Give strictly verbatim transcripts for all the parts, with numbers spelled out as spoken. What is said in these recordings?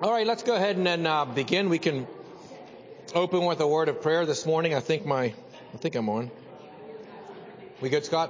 All right, let's go ahead and then uh, begin. We can open with a word of prayer this morning. I think my, I think I'm on. We good, Scott?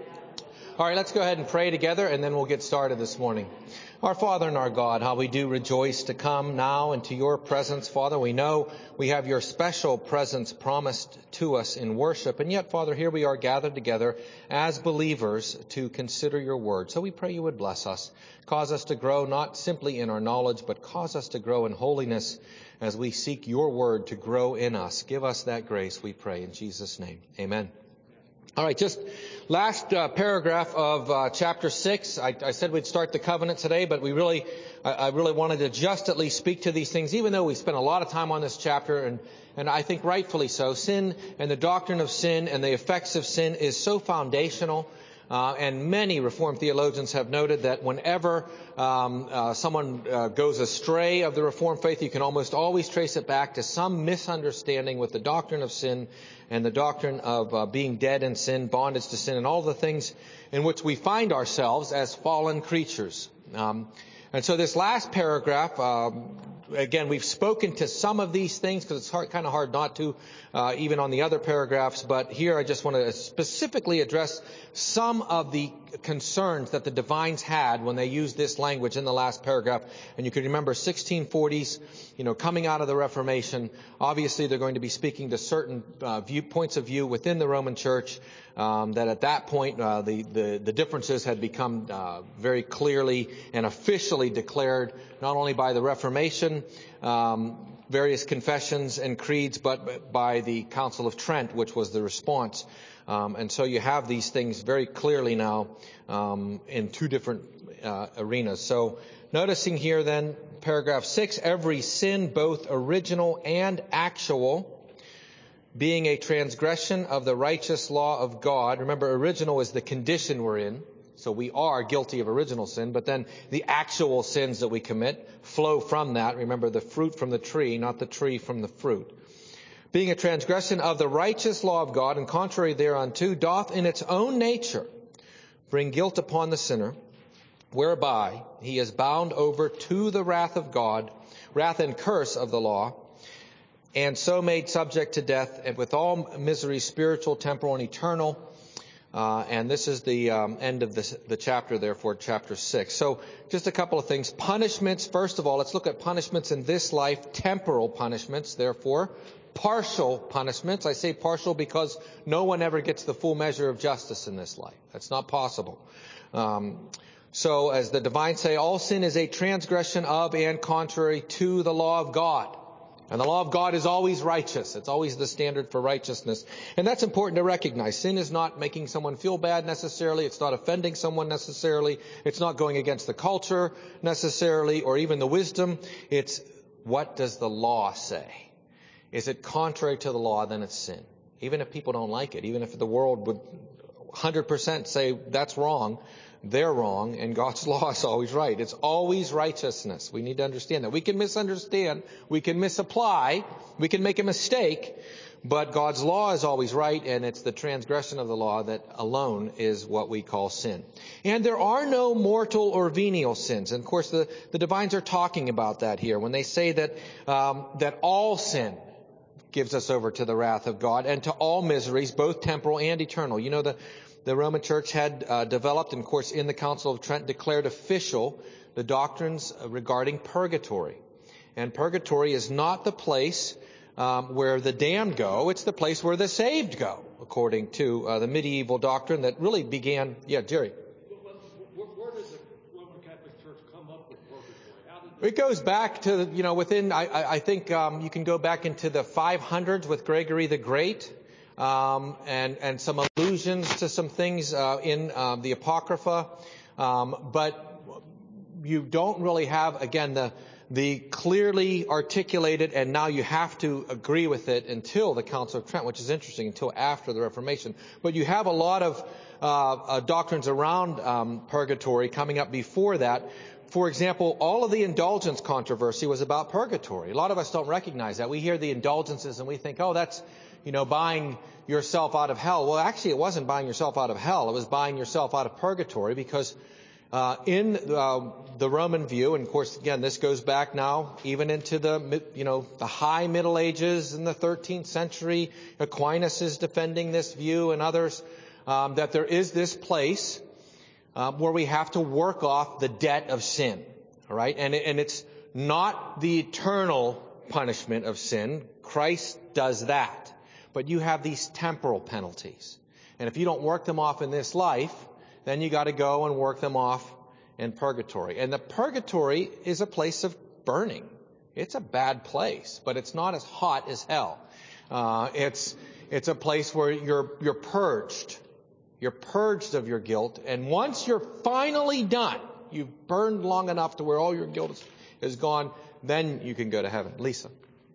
All right, let's go ahead and pray together, and then we'll get started this morning. Our Father and our God, how we do rejoice to come now into your presence, Father. We know we have your special presence promised to us in worship, and yet, Father, here we are gathered together as believers to consider your word. So we pray you would bless us, cause us to grow not simply in our knowledge, but cause us to grow in holiness as we seek your word to grow in us. Give us that grace, we pray, in Jesus' name. Amen. All right, just last uh, paragraph of uh, chapter six. I, I said we'd start the covenant today, but we really, I, I really wanted to just at least speak to these things, even though we spent a lot of time on this chapter, and, and I think rightfully so. Sin and the doctrine of sin and the effects of sin is so foundational. Uh, and many Reformed theologians have noted that whenever um, uh, someone uh, goes astray of the Reformed faith, you can almost always trace it back to some misunderstanding with the doctrine of sin and the doctrine of uh, being dead in sin, bondage to sin, and all the things in which we find ourselves as fallen creatures. Um, and so this last paragraph, um, again, we've spoken to some of these things because it's hard, kind of hard not to, uh, even on the other paragraphs. But here I just want to specifically address some of the concerns that the divines had when they used this language in the last paragraph. And you can remember sixteen forties, you know, coming out of the Reformation. Obviously, they're going to be speaking to certain uh, view, points of view within the Roman Church. Um, that at that point, uh, the, the, the differences had become uh, very clearly and officially declared, not only by the Reformation, um, various confessions and creeds, but by the Council of Trent, which was the response. Um, and so you have these things very clearly now um, in two different uh, arenas. So noticing here then, paragraph six, every sin, both original and actual, being a transgression of the righteous law of God. Remember, original is the condition we're in. So we are guilty of original sin, but then the actual sins that we commit flow from that. Remember, the fruit from the tree, not the tree from the fruit. Being a transgression of the righteous law of God, and contrary thereunto, doth in its own nature bring guilt upon the sinner, whereby he is bound over to the wrath of God, wrath and curse of the law, and so made subject to death, and with all misery, spiritual, temporal, and eternal. Uh, and this is the um, end of this, the chapter, therefore, chapter six. So just a couple of things. Punishments, first of all, let's look at punishments in this life, temporal punishments, therefore. Partial punishments. I say partial because no one ever gets the full measure of justice in this life. That's not possible. Um, so as the divines say, all sin is a transgression of and contrary to the law of God. And the law of God is always righteous. It's always the standard for righteousness. And that's important to recognize. Sin is not making someone feel bad necessarily. It's not offending someone necessarily. It's not going against the culture necessarily or even the wisdom. It's what does the law say? Is it contrary to the law, then it's sin. Even if people don't like it, even if the world would one hundred percent say that's wrong, they're wrong, and God's law is always right. It's always righteousness. We need to understand that. We can misunderstand, we can misapply, we can make a mistake, but God's law is always right, and it's the transgression of the law that alone is what we call sin. And there are no mortal or venial sins. And of course, the, the divines are talking about that here when they say that um, that all sin gives us over to the wrath of God and to all miseries, both temporal and eternal. You know, the The Roman Church had uh, developed, and of course in the Council of Trent declared official, the doctrines regarding purgatory. And purgatory is not the place um, where the damned go, it's the place where the saved go, according to uh, the medieval doctrine that really began, yeah, Jerry. Where, where does the Roman Catholic Church come up with purgatory? How did It goes back to, you know, within, I, I think um, you can go back into the five hundreds with Gregory the Great. Um, and, and some allusions to some things uh, in uh, the Apocrypha, um, but you don't really have, again, the the clearly articulated, and now you have to agree with it until the Council of Trent, which is interesting, until after the Reformation. But you have a lot of uh, uh, doctrines around um, purgatory coming up before that. For example, all of the indulgence controversy was about purgatory. A lot of us don't recognize that. We hear the indulgences and we think, oh, that's, you know, buying yourself out of hell. Well, actually, it wasn't buying yourself out of hell. It was buying yourself out of purgatory, because Uh, in uh, the Roman view, and of course, again, this goes back now even into the, you know, the high Middle Ages in the thirteenth century. Aquinas is defending this view and others, um, that there is this place um, where we have to work off the debt of sin. All right, and and it's not the eternal punishment of sin. Christ does that, but you have these temporal penalties, and if you don't work them off in this life, then you got to go and work them off in purgatory. And the purgatory is a place of burning. It's a bad place, but it's not as hot as hell. Uh, it's it's a place where you're you're purged. You're purged of your guilt, and once you're finally done, you've burned long enough to where all your guilt is, is gone, then you can go to heaven. Lisa.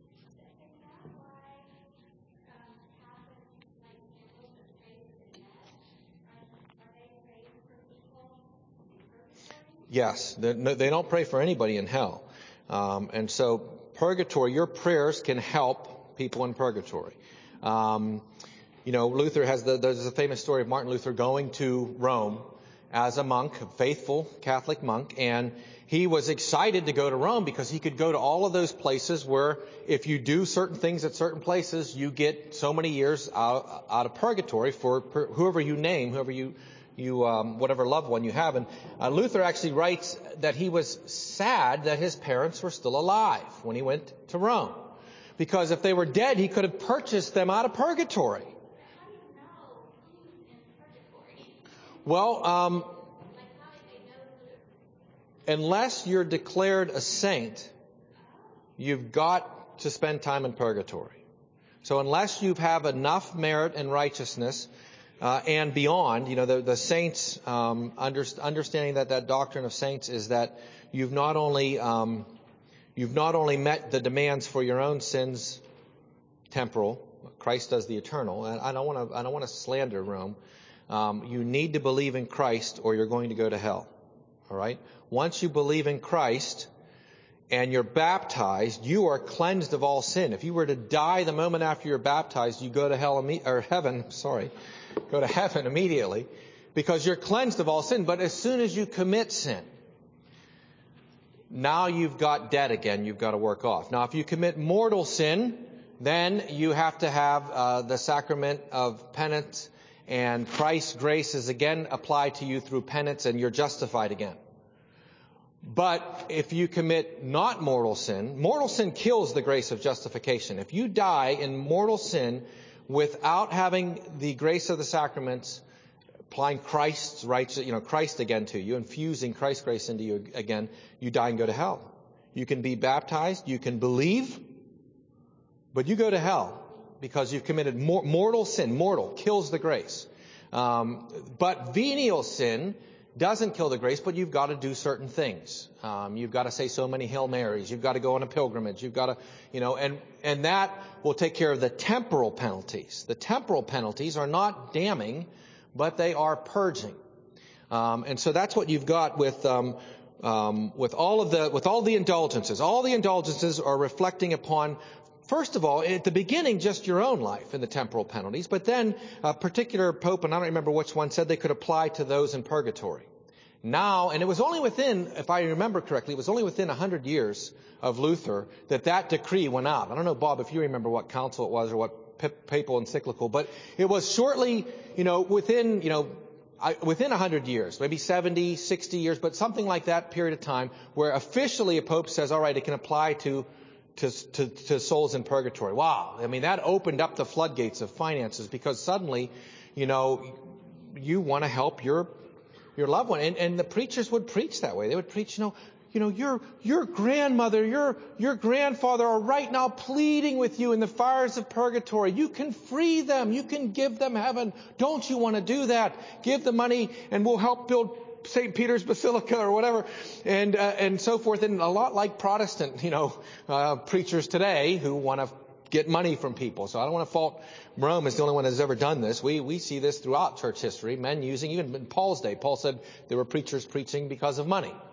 Yes, they don't pray for anybody in hell. Um, and so purgatory, your prayers can help people in purgatory. Um, you know, Luther has the, there's a famous story of Martin Luther going to Rome as a monk, a faithful Catholic monk, and he was excited to go to Rome because he could go to all of those places where if you do certain things at certain places, you get so many years out, out of purgatory for per, whoever you name, whoever you You, um, whatever loved one you have. And uh, Luther actually writes that he was sad that his parents were still alive when he went to Rome. Because if they were dead, he could have purchased them out of purgatory. How do you know who's in purgatory? Well, um, Like, how did they know who? unless you're declared a saint, you've got to spend time in purgatory. So unless you have enough merit and righteousness, Uh, and beyond, you know, the, the saints, um, under, understanding that that doctrine of saints is that you've not only, um, you've not only met the demands for your own sins, temporal. Christ does the eternal. And I don't want to, I don't want to slander Rome. Um, you need to believe in Christ or you're going to go to hell. All right. Once you believe in Christ and you're baptized, you are cleansed of all sin. If you were to die the moment after you're baptized, you go to hell, or heaven, sorry, go to heaven immediately because you're cleansed of all sin. But as soon as you commit sin, now you've got debt again you've got to work off. Now, if you commit mortal sin, then you have to have uh, the sacrament of penance, and Christ's grace is again applied to you through penance, and you're justified again. But if you commit not mortal sin, mortal sin kills the grace of justification. If you die in mortal sin without having the grace of the sacraments, applying Christ's righteous, you know, Christ again to you, infusing Christ's grace into you again, you die and go to hell. You can be baptized, you can believe, but you go to hell because you've committed mor- mortal sin. Mortal kills the grace. Um, but venial sin doesn't kill the grace, but you've got to do certain things. Um, you've got to say so many Hail Marys. You've got to go on a pilgrimage. You've got to, you know, and, and that will take care of the temporal penalties. The temporal penalties are not damning, but they are purging. Um, and so that's what you've got with, um, um, with all of the, with all the indulgences. All the indulgences are reflecting upon, first of all, at the beginning, just your own life in the temporal penalties. But then a particular pope, and I don't remember which one, said they could apply to those in purgatory. Now, and it was only within, if I remember correctly, it was only within a hundred years of Luther that that decree went out. I don't know, Bob, if you remember what council it was or what papal encyclical, but it was shortly, you know, within, you know, within a hundred years, maybe seventy, sixty years, but something like that period of time where officially a pope says, all right, it can apply to To, to, to souls in purgatory. Wow. I mean, that opened up the floodgates of finances because suddenly, you know, you want to help your, your loved one. And, and the preachers would preach that way. They would preach, you know, you know, your, your grandmother, your, your grandfather are right now pleading with you in the fires of purgatory. You can free them. You can give them heaven. Don't you want to do that? Give the money and we'll help build Saint Peter's Basilica or whatever, and uh, and so forth. And a lot like Protestant, you know, uh, preachers today who want to get money from people. So I don't want to fault Rome as the only one that's ever done this. We we see this throughout church history. Men using, even in Paul's day, Paul said there were preachers preaching because of money.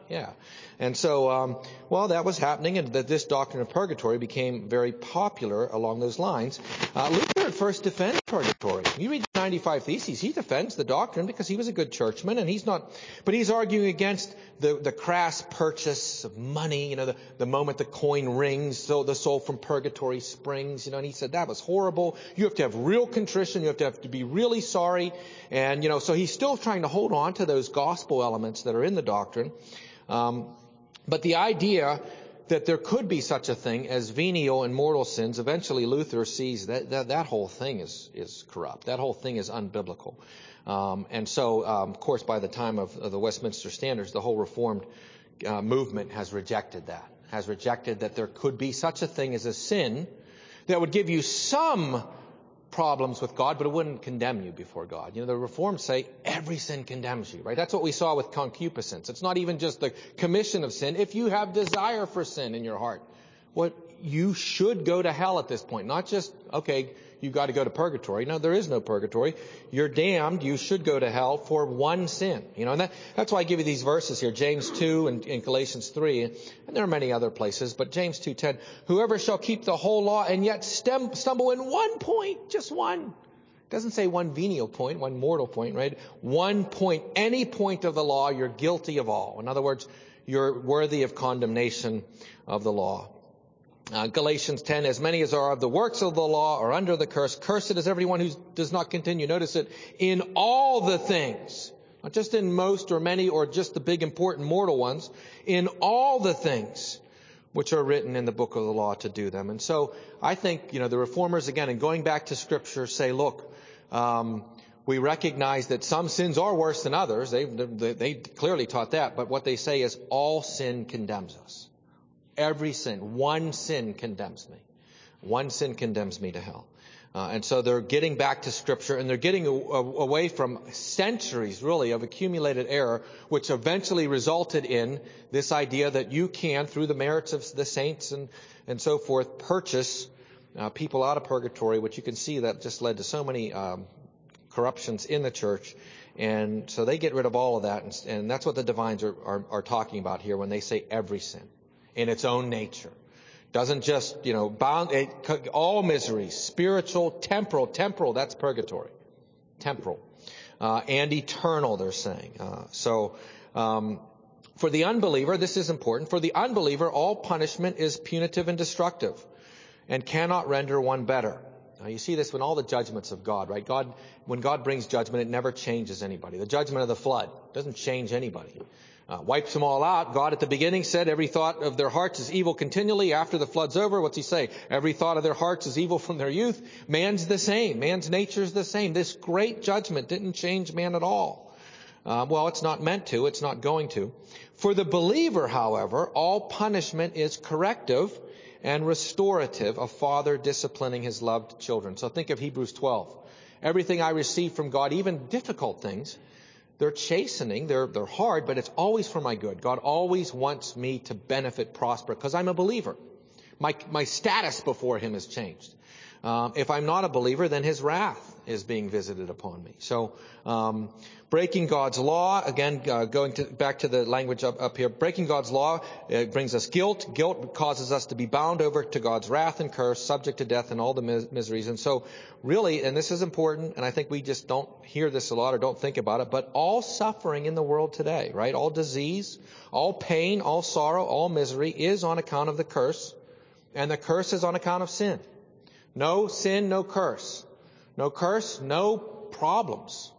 Yeah. And so, um, well, that was happening, and that this doctrine of purgatory became very popular along those lines. Uh, Luther at first defends purgatory. You read the ninety-five Theses, he defends the doctrine because he was a good churchman, and he's not, but he's arguing against the, the crass purchase of money, you know, the, the moment the coin rings, so the soul from purgatory springs, you know, and he said that was horrible. You have to have real contrition, you have to have to be really sorry, and, you know, so he's still trying to hold on to those gospel elements that are in the doctrine. Um, but the idea that there could be such a thing as venial and mortal sins, eventually Luther sees that that, that whole thing is, is corrupt. That whole thing is unbiblical. Um, and so, um, of course, by the time of, of the Westminster Standards, the whole Reformed uh, movement has rejected that, has rejected that there could be such a thing as a sin that would give you some problems with God, but it wouldn't condemn you before God. You know, the Reformed say every sin condemns you, right? That's what we saw with concupiscence. It's not even just the commission of sin. If you have desire for sin in your heart, what you should go to hell at this point. Not just, okay, you got to go to purgatory. No, there is no purgatory. You're damned. You should go to hell for one sin. You know, and that, that's why I give you these verses here, James two and, and Galatians three, and there are many other places, but James two ten, whoever shall keep the whole law and yet stem, stumble in one point, just one. It doesn't say one venial point, one mortal point, right? One point, any point of the law, you're guilty of all. In other words, you're worthy of condemnation of the law. Uh, Galatians ten, as many as are of the works of the law are under the curse. Cursed is everyone who does not continue. Notice it, in all the things, not just in most or many or just the big important mortal ones, in all the things which are written in the book of the law to do them. And so I think, you know, the Reformers, again, and going back to Scripture, say, look, um, we recognize that some sins are worse than others. They, they, they clearly taught that. But what they say is all sin condemns us. Every sin, one sin condemns me. One sin condemns me to hell. Uh, and so they're getting back to Scripture, and they're getting a, a, away from centuries, really, of accumulated error, which eventually resulted in this idea that you can, through the merits of the saints and, and so forth, purchase uh, people out of purgatory, which you can see that just led to so many um, corruptions in the church. And so they get rid of all of that, and, and that's what the divines are, are, are talking about here when they say every sin. In its own nature. Doesn't just, you know, bound, it, all miseries, spiritual, temporal, temporal, that's purgatory. Temporal. Uh, and eternal, they're saying. Uh, so, um, for the unbeliever, this is important. For the unbeliever, all punishment is punitive and destructive and cannot render one better. Now, you see this in all the judgments of God, right? God, when God brings judgment, it never changes anybody. The judgment of the flood doesn't change anybody. Uh, wipes them all out. God at the beginning said every thought of their hearts is evil continually. After the flood's over, what's he say? Every thought of their hearts is evil from their youth. Man's the same. Man's nature is the same. This great judgment didn't change man at all. Uh, well, it's not meant to. It's not going to. For the believer, however, all punishment is corrective and restorative, a father disciplining his loved children. So think of Hebrews twelve. Everything I receive from God, even difficult things, they're chastening, they're, they're hard, but it's always for my good. God always wants me to benefit, prosper, because I'm a believer. My, my status before Him has changed. Um, if I'm not a believer, then His wrath is being visited upon me. So, um, breaking God's law, again, uh, going to, back to the language up, up here, breaking God's law, it brings us guilt. Guilt causes us to be bound over to God's wrath and curse, subject to death and all the mis- miseries. And so, really, and this is important, and I think we just don't hear this a lot or don't think about it, but all suffering in the world today, right? All disease, all pain, all sorrow, all misery is on account of the curse, and the curse is on account of sin. No sin, no curse. No curse, no problems.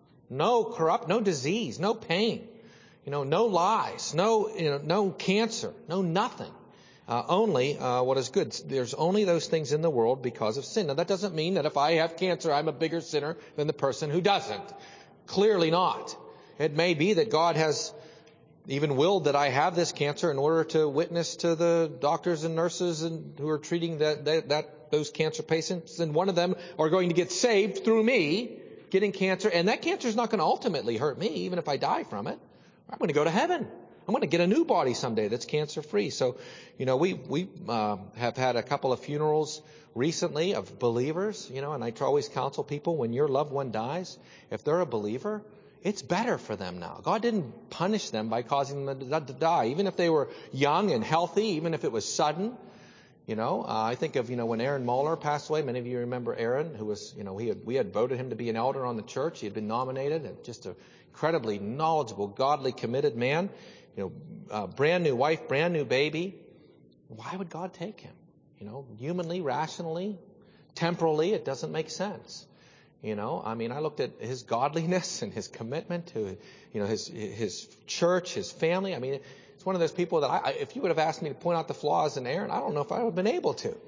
No corrupt, no disease, no pain. You know, no lies, no, you know, no cancer, no nothing. Uh, only uh, what is good. There's only those things in the world because of sin. Now, that doesn't mean that if I have cancer, I'm a bigger sinner than the person who doesn't. Clearly not. It may be that God has even willed that I have this cancer in order to witness to the doctors and nurses and who are treating that, that, that those cancer patients, and one of them are going to get saved through me getting cancer, and that cancer is not going to ultimately hurt me, even if I die from it. I'm going to go to heaven. I'm going to get a new body someday that's cancer-free. So, you know, we we uh, have had a couple of funerals recently of believers, you know, and I always counsel people when your loved one dies, if they're a believer, it's better for them now. God didn't punish them by causing them to die, even if they were young and healthy, even if it was sudden. You know, uh, I think of, you know, when Aaron Moeller passed away. Many of you remember Aaron, who was, you know, we had, we had voted him to be an elder on the church. He had been nominated, and just an incredibly knowledgeable, godly, committed man. You know, uh, brand new wife, brand new baby. Why would God take him? You know, humanly, rationally, temporally, it doesn't make sense. You know, I mean, I looked at his godliness and his commitment to, you know, his his church, his family. I mean, it's one of those people that I, if you would have asked me to point out the flaws in Aaron, I don't know if I would have been able to.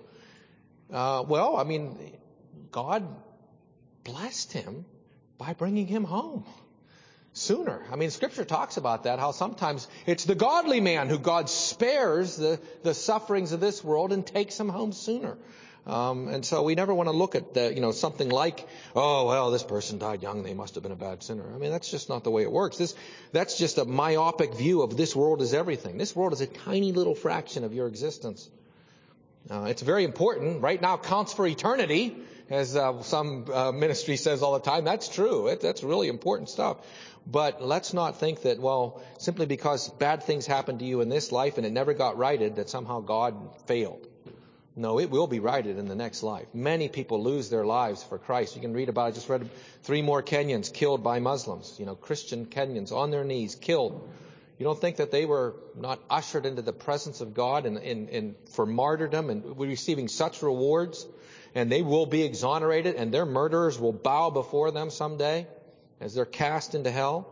Uh, well, I mean, God blessed him by bringing him home sooner. I mean, Scripture talks about that, how sometimes it's the godly man who God spares the, the sufferings of this world and takes him home sooner. Um, and so we never want to look at the, you know, something like, oh, well, this person died young, they must have been a bad sinner. I mean, that's just not the way it works. This, that's just a myopic view of this world is everything. This world is a tiny little fraction of your existence. Uh, it's very important. Right now counts for eternity, as uh, some uh, ministry says all the time. That's true. It, that's really important stuff. But let's not think that, well, simply because bad things happened to you in this life and it never got righted, that somehow God failed. No, it will be righted in the next life. Many people lose their lives for Christ. You can read about it. I just read three more Kenyans killed by Muslims. You know, Christian Kenyans on their knees, killed. You don't think that they were not ushered into the presence of God and, and, and for martyrdom and receiving such rewards? And they will be exonerated, and their murderers will bow before them someday as they're cast into hell.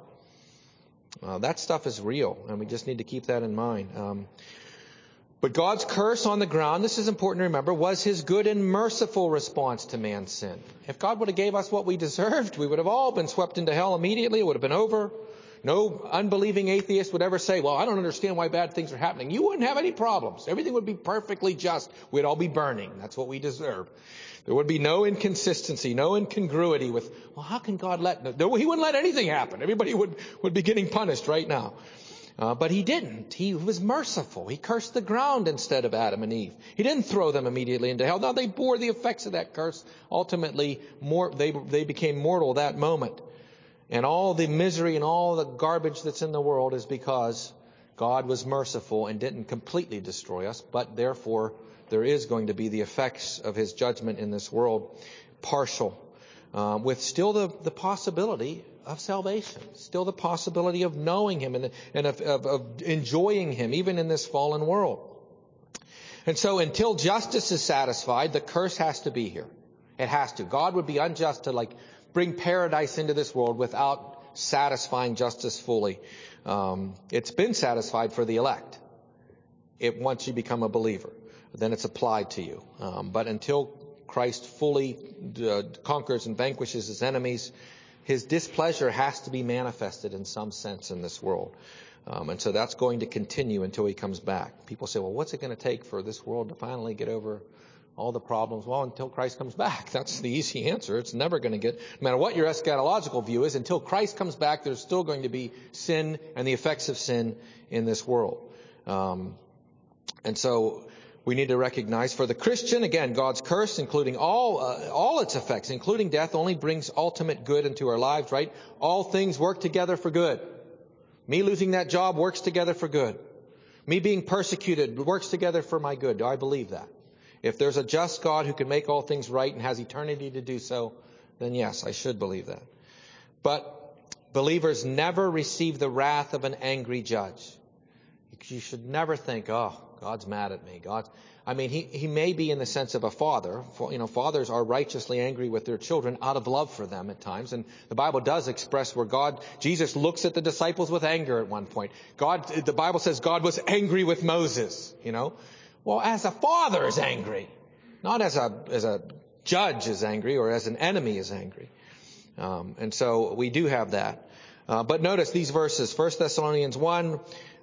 Uh, that stuff is real, and we just need to keep that in mind. Um, But God's curse on the ground, this is important to remember, was his good and merciful response to man's sin. If God would have gave us what we deserved, we would have all been swept into hell immediately. It would have been over. No unbelieving atheist would ever say, well, I don't understand why bad things are happening. You wouldn't have any problems. Everything would be perfectly just. We'd all be burning. That's what we deserve. There would be no inconsistency, no incongruity with, well, how can God let, no, he wouldn't let anything happen. Everybody would, would be getting punished right now. Uh, but he didn't. He was merciful. He cursed the ground instead of Adam and Eve. He didn't throw them immediately into hell. Now they bore the effects of that curse. Ultimately, more, they, they became mortal that moment. And all the misery and all the garbage that's in the world is because God was merciful and didn't completely destroy us. But therefore, there is going to be the effects of his judgment in this world, partial, uh, with still the, the possibility of salvation, still the possibility of knowing him and, and of, of, of enjoying him, even in this fallen world. And so until justice is satisfied, the curse has to be here. It has to. God would be unjust to like bring paradise into this world without satisfying justice fully. Um, it's been satisfied for the elect. It once you become a believer, then it's applied to you. Um, but until Christ fully uh, conquers and vanquishes his enemies, his displeasure has to be manifested in some sense in this world. Um, and so that's going to continue until he comes back. People say, well, what's it going to take for this world to finally get over all the problems? Well, until Christ comes back. That's the easy answer. It's never going to get, no matter what your eschatological view is, until Christ comes back, there's still going to be sin and the effects of sin in this world. Um, and so we need to recognize for the Christian, again, God's curse, including all uh, all its effects, including death, only brings ultimate good into our lives, right? All things work together for good. Me losing that job works together for good. Me being persecuted works together for my good. Do I believe that? If there's a just God who can make all things right and has eternity to do so, then yes, I should believe that. But believers never receive the wrath of an angry judge. You should never think, oh, God's mad at me. God, I mean, he, he may be in the sense of a father. You know, fathers are righteously angry with their children out of love for them at times. And the Bible does express where God, Jesus looks at the disciples with anger at one point. God, the Bible says God was angry with Moses, you know. Well, as a father is angry, not as a, as a judge is angry or as an enemy is angry. Um, and so we do have that. Uh, but notice these verses, First Thessalonians one,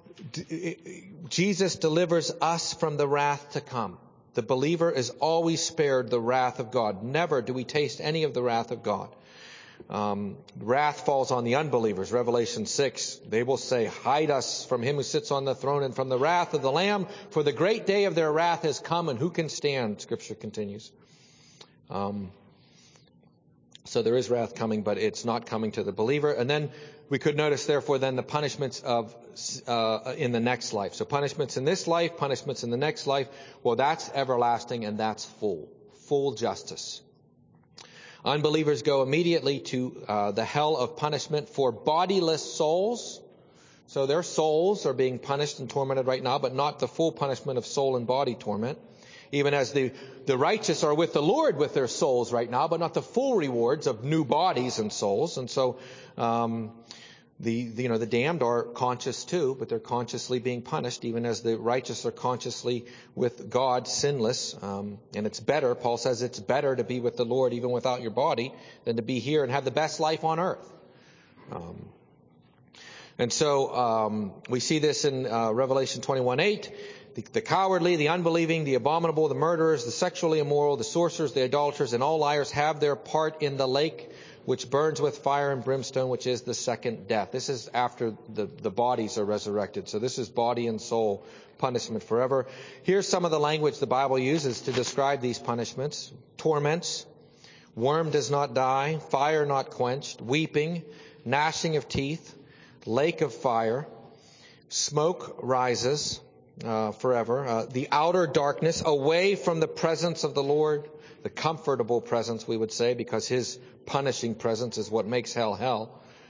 Jesus delivers us from the wrath to come. The believer is always spared the wrath of God. Never do we taste any of the wrath of God. Um, wrath falls on the unbelievers. Revelation six, they will say, hide us from him who sits on the throne and from the wrath of the Lamb, for the great day of their wrath has come, and who can stand? Scripture continues. Um, so there is wrath coming, but it's not coming to the believer. And then we could notice, therefore, then the punishments of uh, in the next life. So punishments in this life, punishments in the next life. Well, that's everlasting and that's full, full justice. Unbelievers go immediately to uh, the hell of punishment for bodiless souls. So their souls are being punished and tormented right now, but not the full punishment of soul and body torment. Even as the, the righteous are with the Lord with their souls right now, but not the full rewards of new bodies and souls. And so, um, the, the, you know, the damned are conscious too, but they're consciously being punished, even as the righteous are consciously with God, sinless. Um, and it's better, Paul says it's better to be with the Lord even without your body than to be here and have the best life on earth. Um, and so, um, we see this in, uh, Revelation twenty-one eight. The, the cowardly, the unbelieving, the abominable, the murderers, the sexually immoral, the sorcerers, the idolaters, and all liars have their part in the lake which burns with fire and brimstone, which is the second death. This is after the, the bodies are resurrected. So this is body and soul punishment forever. Here's some of the language the Bible uses to describe these punishments. Torments, worm does not die, fire not quenched, weeping, gnashing of teeth, lake of fire, smoke rises, Uh, forever. Uh, the outer darkness, away from the presence of the Lord, the comfortable presence, we would say, because his punishing presence is what makes hell hell.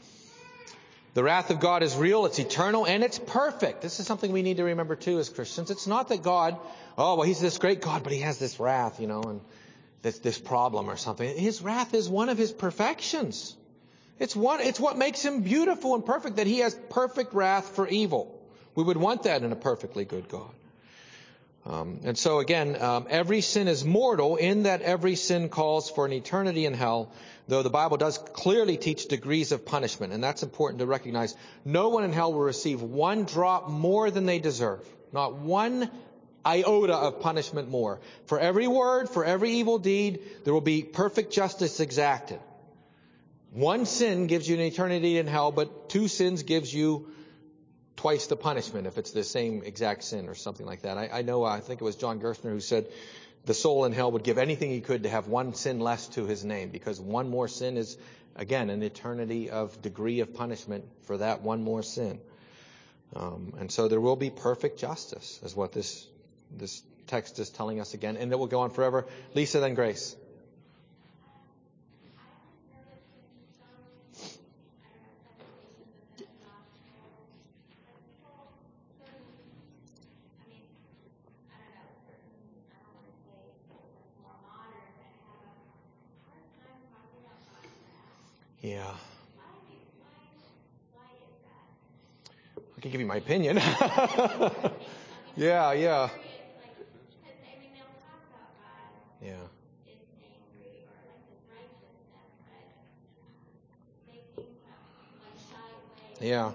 The wrath of God is real, it's eternal, and it's perfect. This is something we need to remember too as Christians. It's not that God, oh, well, he's this great God, but he has this wrath, you know, and this, this problem or something. His wrath is one of his perfections. It's one, it's what makes him beautiful and perfect, that he has perfect wrath for evil. We would want that in a perfectly good God. Um, and so again, um, every sin is mortal in that every sin calls for an eternity in hell, though the Bible does clearly teach degrees of punishment, and that's important to recognize. No one in hell will receive one drop more than they deserve. Not one iota of punishment more. For every word, for every evil deed, there will be perfect justice exacted. One sin gives you an eternity in hell, but two sins gives you twice the punishment if it's the same exact sin or something like that. I, I know, I think it was John Gerstner who said the soul in hell would give anything he could to have one sin less to his name, because one more sin is, again, an eternity of degree of punishment for that one more sin. Um, and so there will be perfect justice, is what this this text is telling us again, and it will go on forever. Lisa, then Grace. Yeah. I can give you my opinion. yeah, yeah. Yeah. Yeah.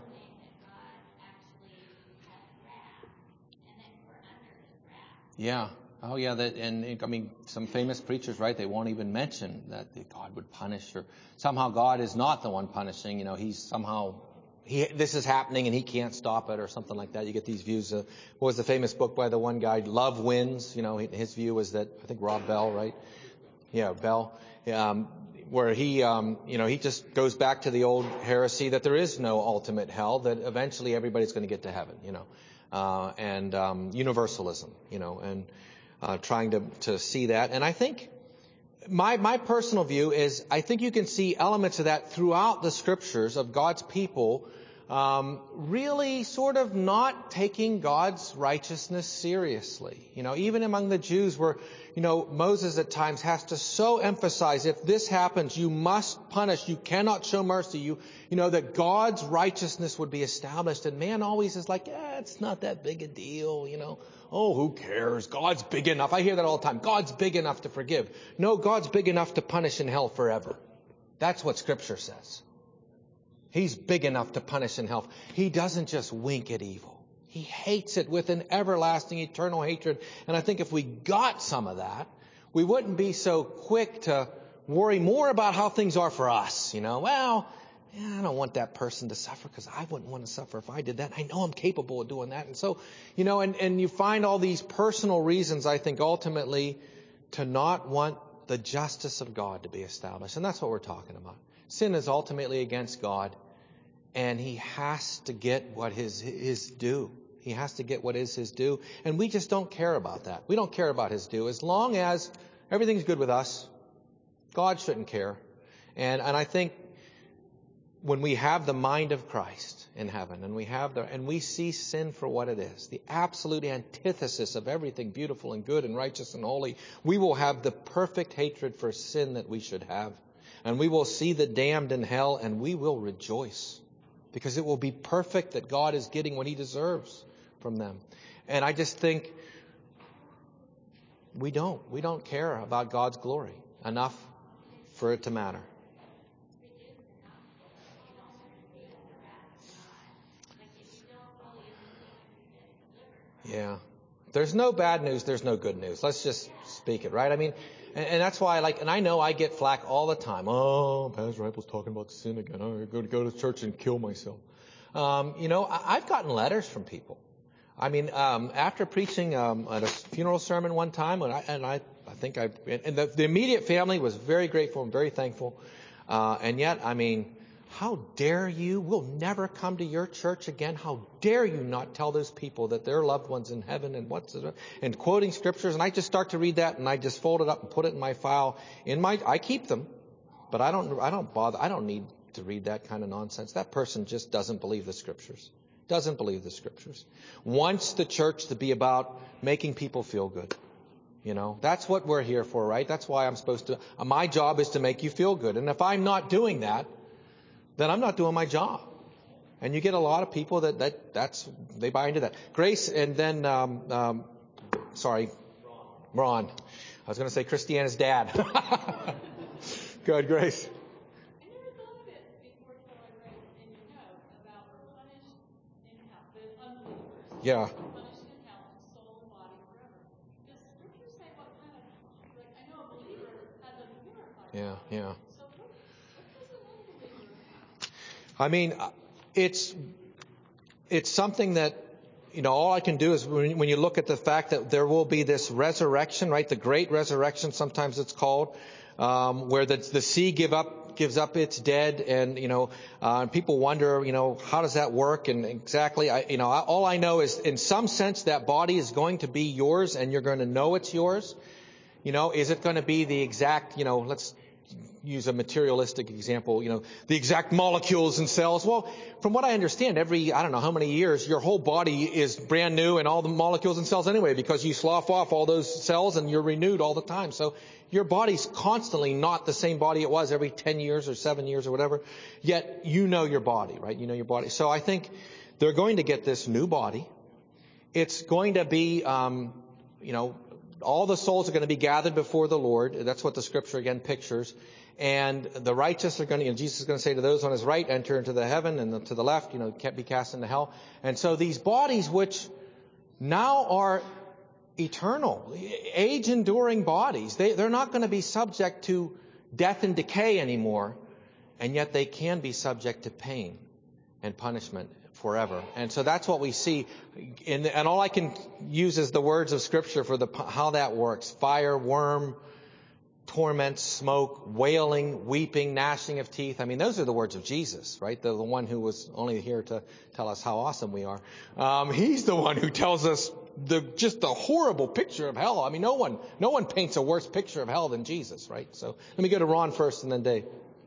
Yeah. Oh, yeah. That, and I mean, some famous preachers, right? They won't even mention that God would punish, or somehow God is not the one punishing. You know, He's somehow he this is happening and He can't stop it, or something like that. You get these views. Of, what was the famous book by the one guy? Love Wins. You know, his view was that, I think Rob Bell, right? Yeah, Bell. Um, where he, um, you know, he just goes back to the old heresy that there is no ultimate hell, that eventually everybody's going to get to heaven. You know, uh, and um, universalism. You know, and Uh, trying to, to see that. And I think my, my personal view is I think you can see elements of that throughout the scriptures of God's people um, really sort of not taking God's righteousness seriously. You know, even among the Jews where, you know, Moses at times has to so emphasize, if this happens, you must punish, you cannot show mercy, you, you know, that God's righteousness would be established. And man always is like, yeah, it's not that big a deal, you know. Oh, who cares? God's big enough. I hear that all the time. God's big enough to forgive. No, God's big enough to punish in hell forever. That's what Scripture says. He's big enough to punish in hell. He doesn't just wink at evil. He hates it with an everlasting, eternal hatred. And I think if we got some of that, we wouldn't be so quick to worry more about how things are for us. You know, well, yeah, I don't want that person to suffer because I wouldn't want to suffer if I did that. I know I'm capable of doing that. And so, you know, and, and you find all these personal reasons, I think, ultimately to not want the justice of God to be established. And that's what we're talking about. Sin is ultimately against God. And he has to get what his his due. He has to get what is his due. And we just don't care about that. We don't care about his due. As long as everything's good with us, God shouldn't care. And and I think when we have the mind of Christ in heaven, and we have the and we see sin for what it is, the absolute antithesis of everything beautiful and good and righteous and holy, we will have the perfect hatred for sin that we should have. And we will see the damned in hell, and we will rejoice. Because it will be perfect that God is getting what he deserves from them. And I just think we don't. We don't care about God's glory enough for it to matter. Yeah. There's no bad news, there's no good news. Let's just speak it, right? I mean, and, and that's why, like, and I know I get flack all the time. Oh, Pastor Rappel's talking about sin again. I'm going to go to church and kill myself. Um, you know, I, I've gotten letters from people. I mean, um, after preaching um, at a funeral sermon one time, and I, and I, I think I, and the, the immediate family was very grateful and very thankful. Uh, and yet, I mean, how dare you? We'll never come to your church again. How dare you not tell those people that their loved one's in heaven and what's it, and quoting scriptures. And I just start to read that, and I just fold it up and put it in my file. In my, I keep them, but I don't, I don't bother. I don't need to read that kind of nonsense. That person just doesn't believe the scriptures. Doesn't believe the scriptures. Wants the church to be about making people feel good. You know, that's what we're here for, right? That's why I'm supposed to. My job is to make you feel good, and if I'm not doing that, then I'm not doing my job. And you get a lot of people that, that that's, they buy into that. Grace, and then, um, um, sorry, Ron. I was going to say Christiana's dad. Good, Grace. I never thought of it before till I read in your note about we're punished in hell, the unbelievers. Yeah. We're punished in hell, soul and body forever. Does Scripture say what kind of, like, I know a believer has a purified Yeah, body. yeah. So what, what does an unbeliever have? I mean, it's it's something that, you know, all I can do is when, when you look at the fact that there will be this resurrection, right? The great resurrection, sometimes it's called, um, where the, the sea give up gives up its dead, and you know, uh, people wonder, you know, how does that work? And exactly, I, you know, I, all I know is, in some sense, that body is going to be yours, and you're going to know it's yours. You know, is it going to be the exact, you know, let's use a materialistic example, you know, the exact molecules and cells. Well, from what I understand, every, I don't know how many years, your whole body is brand new and all the molecules and cells anyway, because you slough off all those cells and you're renewed all the time. So your body's constantly not the same body it was every ten years or seven years or whatever. Yet you know your body, right? You know your body. So I think they're going to get this new body. It's going to be, um, you know, all the souls are going to be gathered before the Lord. That's what the scripture again pictures. And the righteous are going to, you know, Jesus is going to say to those on his right, enter into the heaven, and to the left, you know, can't be cast into hell. And so these bodies, which now are eternal, age-enduring bodies, they, they're not going to be subject to death and decay anymore. And yet they can be subject to pain and punishment forever. And so that's what we see. In, and all I can use is the words of Scripture for the how that works. Fire, worm, torment, smoke, wailing, weeping, gnashing of teeth. I mean, those are the words of Jesus, right? The, the one who was only here to tell us how awesome we are. Um, he's the one who tells us the just the horrible picture of hell. I mean, no one no one paints a worse picture of hell than Jesus, right? So let me go to Ron first and then Dave.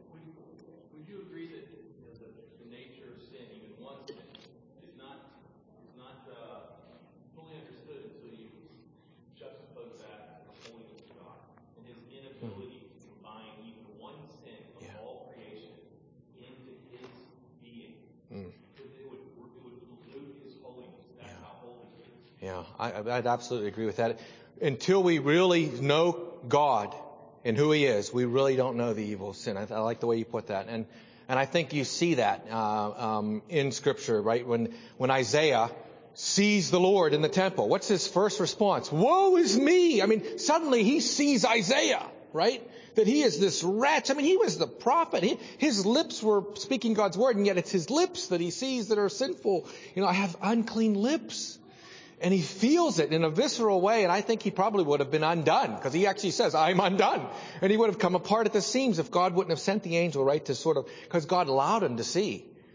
Would you agree that you know, the, the nature of sin, even one sin, is not is not uh, fully understood until you juxtapose that with the holiness of God and His inability to combine even one sin of Yeah. all creation into His being? Mm. It would it would pollute His holiness. That's Yeah. how holy He is. Yeah, I, I'd absolutely agree with that. Until we really know God and who He is, we really don't know the evil of sin. I, I like the way you put that, and and I think you see that uh, um, in Scripture, right? When when Isaiah sees the Lord in the temple, what's his first response? Woe is me! I mean, suddenly he sees Isaiah, right? That he is this wretch. I mean, he was the prophet. He, his lips were speaking God's word, and yet it's his lips that he sees that are sinful. You know, I have unclean lips. And he feels it in a visceral way, and I think he probably would have been undone, because he actually says, I'm undone. And he would have come apart at the seams if God wouldn't have sent the angel, right, to sort of, because God allowed him to see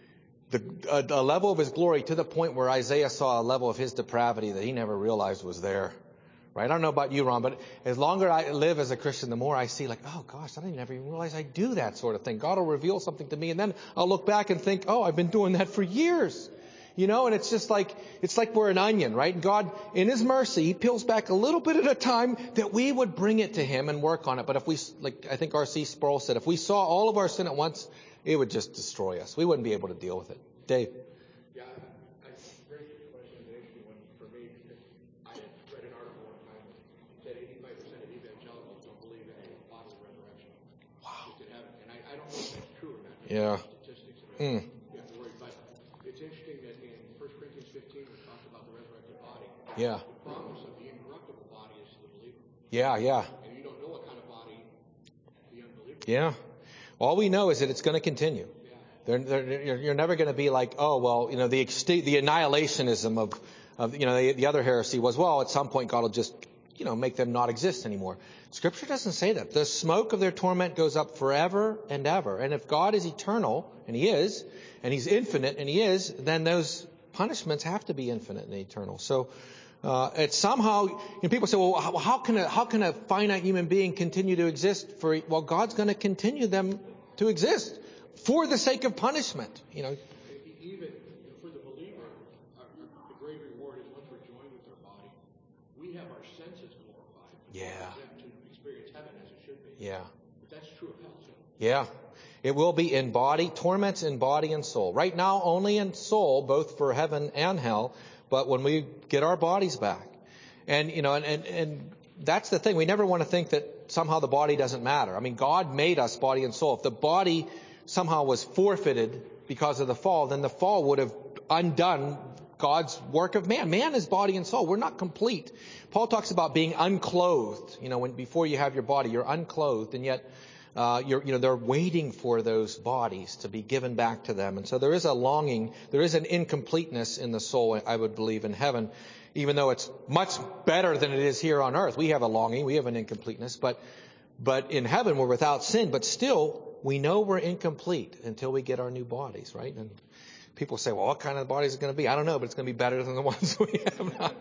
the, a, a level of his glory to the point where Isaiah saw a level of his depravity that he never realized was there. Right? I don't know about you, Ron, but as longer I live as a Christian, the more I see like, oh gosh, I didn't ever even realize I do that sort of thing. God will reveal something to me, and then I'll look back and think, oh, I've been doing that for years. You know, and it's just like, it's like we're an onion, right? And God, in His mercy, He peels back a little bit at a time that we would bring it to Him and work on it. But if we, like I think R C Sproul said, if we saw all of our sin at once, it would just destroy us. We wouldn't be able to deal with it. Dave? Yeah, I, I very good question. The interesting one for me, because I had read an article one time that said eighty-five percent of evangelicals don't believe in a bodily resurrection. Wow. Just in heaven. And I, I don't know if that's true or not. Yeah. Statistics of Mm. you have to worry. But it's interesting that in First Corinthians fifteen, we talked about the resurrected body. Yeah. The promise of the incorruptible body is to the believer. Yeah, yeah. And you don't know what kind of body the unbeliever. Yeah. All we know is that it's going to continue. They're, they're, you're, you're never going to be like, oh, well, you know, the exti- the annihilationism of, of you know, the, the other heresy was, well, at some point God will just, you know, make them not exist anymore. Scripture doesn't say that. The smoke of their torment goes up forever and ever. And if God is eternal, and He is, and He's infinite, and He is, then those punishments have to be infinite and eternal. So uh, it's somehow, you know, people say, well, how, how can a, how can a finite human being continue to exist for? Well, God's going to continue them to exist for the sake of punishment. You know. Even for the believer, our, our, the great reward is once we're joined with our body, we have our senses glorified. Yeah. To experience heaven as it should be. Yeah. But that's true of hell too. Yeah. It will be in body, torments in body and soul. Right now, only in soul, both for heaven and hell. But when we get our bodies back, and you know, and, and, and that's the thing. We never want to think that somehow the body doesn't matter. I mean, God made us body and soul. If the body somehow was forfeited because of the fall, then the fall would have undone God's work of man. Man is body and soul. We're not complete. Paul talks about being unclothed. You know, when before you have your body, you're unclothed, and yet uh, you're, you know, they're waiting for those bodies to be given back to them. And so there is a longing, there is an incompleteness in the soul, I would believe, in heaven, even though it's much better than it is here on earth. We have a longing, we have an incompleteness, but but in heaven we're without sin, but still we know we're incomplete until we get our new bodies, right? And people say, well, what kind of body is it going to be? I don't know, but it's going to be better than the ones we have now.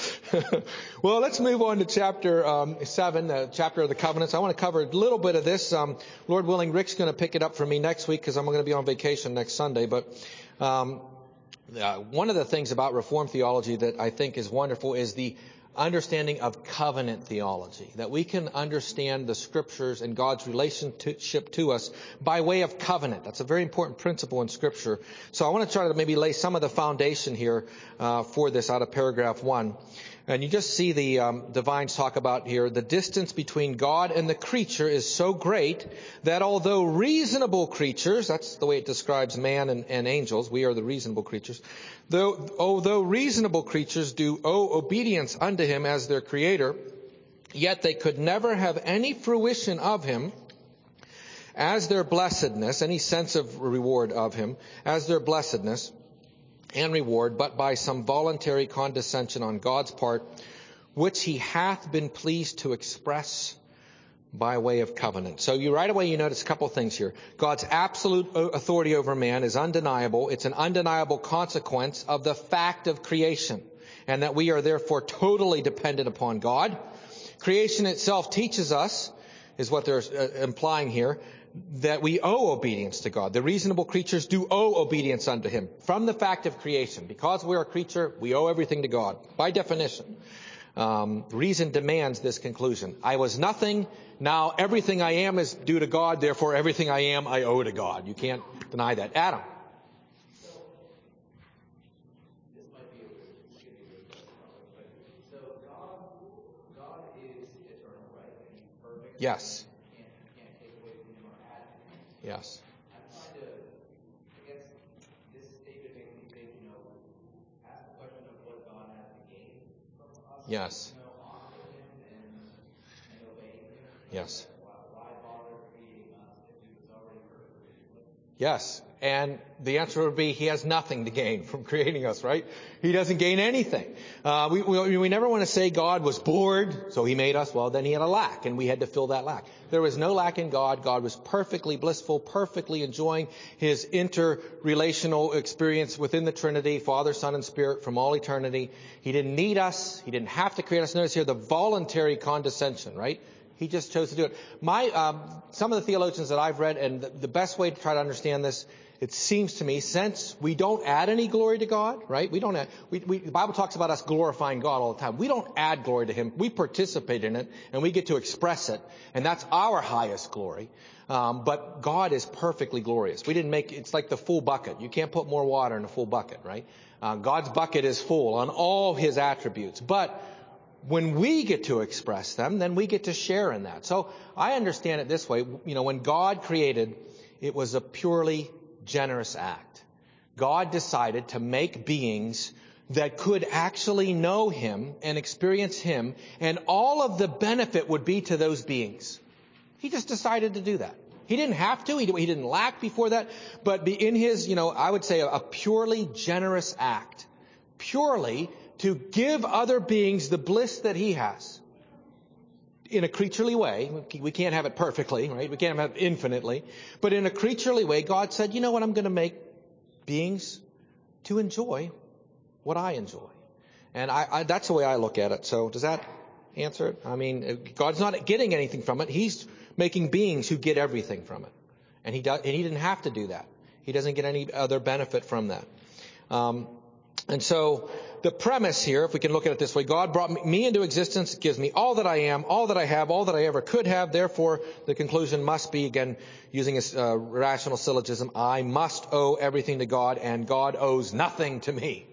Well, let's move on to chapter um, seven, the chapter of the covenants. I want to cover a little bit of this. Um, Lord willing, Rick's going to pick it up for me next week because I'm going to be on vacation next Sunday. But um, uh, one of the things about Reformed theology that I think is wonderful is the understanding of covenant theology, that we can understand the Scriptures and God's relationship to us by way of covenant. That's a very important principle in Scripture. So I want to try to maybe lay some of the foundation here uh, for this out of paragraph one. And you just see the um, divines talk about here, the distance between God and the creature is so great that although reasonable creatures, that's the way it describes man and, and angels, we are the reasonable creatures, though, although reasonable creatures do owe obedience unto Him as their creator, yet they could never have any fruition of Him as their blessedness, any sense of reward of Him as their blessedness and reward, but by some voluntary condescension on God's part, which He hath been pleased to express by way of covenant. So you right away you notice a couple of things here. God's absolute authority over man is undeniable. It's an undeniable consequence of the fact of creation, and that we are therefore totally dependent upon God. Creation itself teaches us, is what they're implying here, that we owe obedience to God. The reasonable creatures do owe obedience unto Him from the fact of creation. Because we're a creature, we owe everything to God, by definition. Um, reason demands this conclusion. I was nothing, now everything I am is due to God, therefore everything I am I owe to God. You can't deny that. Adam. Yes. Yes. I'm trying to, I guess, this statement makes me think, you know, ask the question of what God has to gain from us. Yes. You know, honoring Him and, and obeying Him. Yes. Why, why bother creating us if He was already perfect? Yes. And the answer would be he has nothing to gain from creating us, right? He doesn't gain anything. Uh, we, we, we never want to say God was bored, so he made us. Well, then he had a lack, and we had to fill that lack. There was no lack in God. God was perfectly blissful, perfectly enjoying his interrelational experience within the Trinity, Father, Son, and Spirit from all eternity. He didn't need us. He didn't have to create us. Notice here the voluntary condescension, right? He just chose to do it. My, um, some of the theologians that I've read, and the, the best way to try to understand this, it seems to me, since we don't add any glory to God, right? We don't add, we, we, the Bible talks about us glorifying God all the time. We don't add glory to him. We participate in it, and we get to express it, and that's our highest glory. Um, but God is perfectly glorious. We didn't make, it's like the full bucket. You can't put more water in a full bucket, right? Uh, God's bucket is full on all his attributes. But when we get to express them, then we get to share in that. So I understand it this way. You know, when God created, it was a purely generous act. God decided to make beings that could actually know him and experience him, and all of the benefit would be to those beings. He just decided to do that. He didn't have to. He, he didn't lack before that. But in his, you know, I would say a, a purely generous act. Purely to give other beings the bliss that he has. In a creaturely way. We can't have it perfectly, right? We can't have it infinitely. But in a creaturely way, God said, you know what, I'm going to make beings to enjoy what I enjoy. And I, I, that's the way I look at it. So does that answer it? I mean, God's not getting anything from it. He's making beings who get everything from it. And he, does, and he didn't have to do that. He doesn't get any other benefit from that. Um, and so the premise here, if we can look at it this way, God brought me into existence, gives me all that I am, all that I have, all that I ever could have. Therefore, the conclusion must be, again, using a uh, rational syllogism, I must owe everything to God, and God owes nothing to me.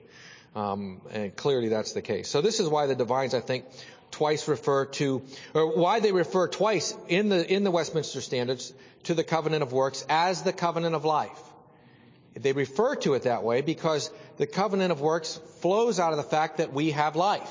Um, and clearly that's the case. So this is why the divines, I think, twice refer to, or why they refer twice in the in the Westminster Standards to the covenant of works as the covenant of life. They refer to it that way because the covenant of works flows out of the fact that we have life.